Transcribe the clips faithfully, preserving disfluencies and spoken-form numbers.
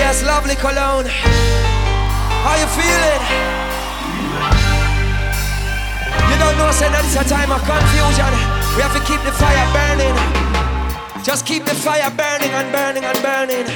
Yes, lovely cologne. How you feeling? You don't know, say that it's a time of confusion. We have to keep the fire burning. Just keep the fire burning and burning and burning.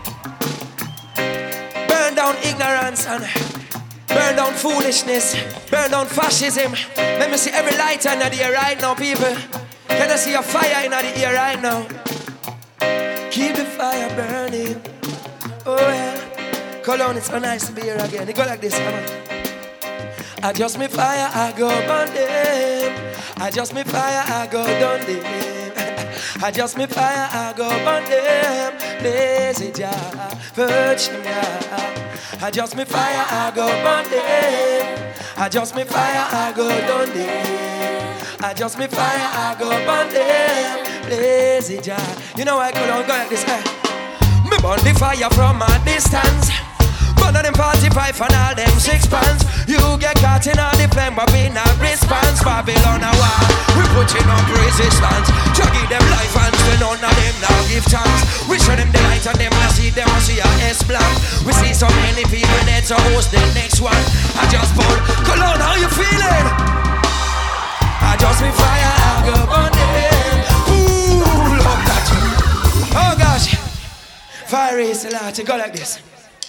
Burn down ignorance and burn down foolishness. Burn down fascism. Let me see every light in the air right now, people. Can I see a fire in the air right now? Keep the fire burning. Oh yeah. Cologne, it's so nice to be here again. It go like this, come on. Adjust me fire, I go burn them. Adjust me fire, I go done them. Adjust me fire, I go burn them. Lazy Jah, Virgin Jah. Adjust me fire, I go burn them. Adjust me fire, I go done them. Adjust me fire, I go burn them. Lazy Jah. You know I could go like this, eh? Me burn the fire from a distance. Burn on them forty-five and all them six pants. You get caught in all the flame, but we not response. Babylon a war, we putting up resistance. To give them life and still none of them now give chance. We show them the light and them now see them and see a S blank. We see so many people dead, so who's the next one? I just pull, Cologne, how you feeling? I just me fire, I go burn them. Pull up that. Oh gosh. Fire is a lot, go like this.